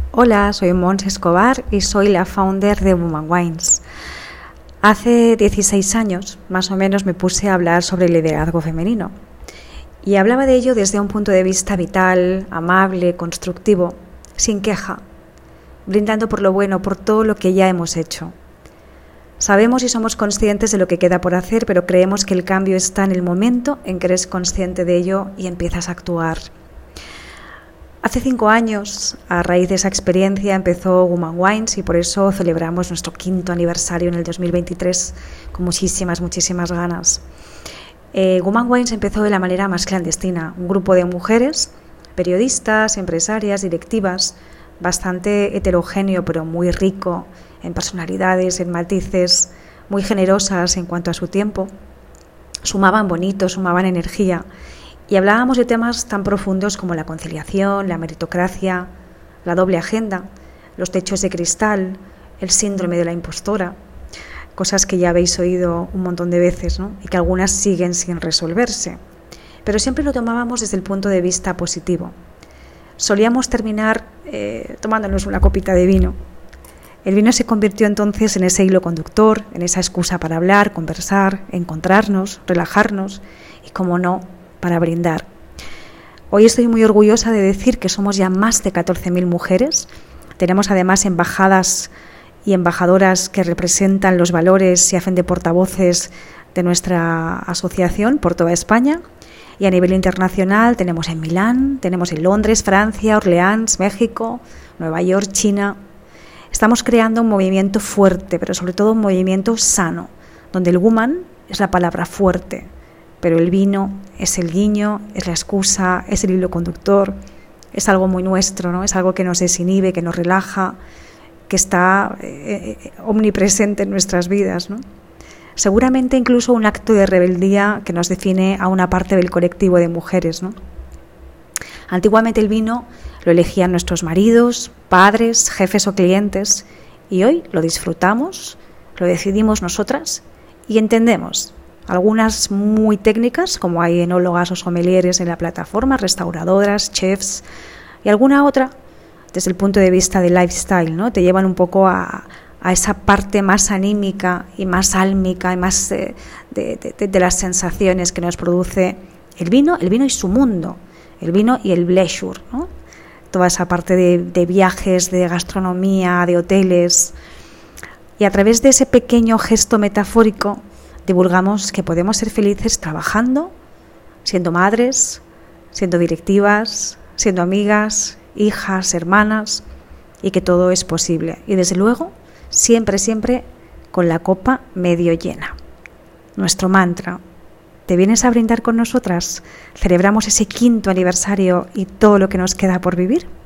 Hola, soy Mons Escobar y soy la founder de Woman Wines. Hace 16 años, más o menos, me puse a hablar sobre el liderazgo femenino. Y hablaba de ello desde un punto de vista vital, amable, constructivo, sin queja, brindando por lo bueno, por todo lo que ya hemos hecho. Sabemos y somos conscientes de lo que queda por hacer, pero creemos que el cambio está en el momento en que eres consciente de ello y empiezas a actuar. Hace 5 años, a raíz de esa experiencia, empezó Woman Wines y por eso celebramos nuestro 5º aniversario en el 2023 con muchísimas ganas. Woman Wines empezó de la manera más clandestina, un grupo de mujeres, periodistas, empresarias, directivas, bastante heterogéneo pero muy rico en personalidades, en matices, muy generosas en cuanto a su tiempo. Sumaban bonito, sumaban energía. Y hablábamos de temas tan profundos como la conciliación, la meritocracia, la doble agenda, los techos de cristal, el síndrome de la impostora, cosas que ya habéis oído un montón de veces, ¿no? Y que algunas siguen sin resolverse. Pero siempre lo tomábamos desde el punto de vista positivo. Solíamos terminar tomándonos una copita de vino. El vino se convirtió entonces en ese hilo conductor, en esa excusa para hablar, conversar, encontrarnos, relajarnos y, como no, para brindar. Hoy estoy muy orgullosa de decir que somos ya más de 14.000 mujeres. Tenemos además embajadas y embajadoras que representan los valores y hacen de portavoces de nuestra asociación por toda España. Y a nivel internacional tenemos en Milán, tenemos en Londres, Francia, Orleans, México, Nueva York, China. Estamos creando un movimiento fuerte, pero sobre todo un movimiento sano, donde el woman es la palabra fuerte, pero el vino es el guiño, es la excusa, es el hilo conductor, es algo muy nuestro, ¿no? Es algo que nos desinhibe, que nos relaja, que está omnipresente en nuestras vidas, ¿no? Seguramente incluso un acto de rebeldía que nos define a una parte del colectivo de mujeres, ¿no? Antiguamente el vino lo elegían nuestros maridos, padres, jefes o clientes, y hoy lo disfrutamos, lo decidimos nosotras y entendemos. Algunas muy técnicas, como hay enólogas o sommeliers en la plataforma, restauradoras, chefs, y alguna otra desde el punto de vista del lifestyle, ¿no? Te llevan un poco a esa parte más anímica y más álmica y más de las sensaciones que nos produce el vino y su mundo, el vino y el leisure, ¿no? Toda esa parte de viajes, de gastronomía, de hoteles. Y a través de ese pequeño gesto metafórico divulgamos que podemos ser felices trabajando, siendo madres, siendo directivas, siendo amigas, hijas, hermanas, y que todo es posible. Y desde luego, siempre con la copa medio llena. Nuestro mantra: ¿te vienes a brindar con nosotras? Celebramos ese 5º aniversario y todo lo que nos queda por vivir.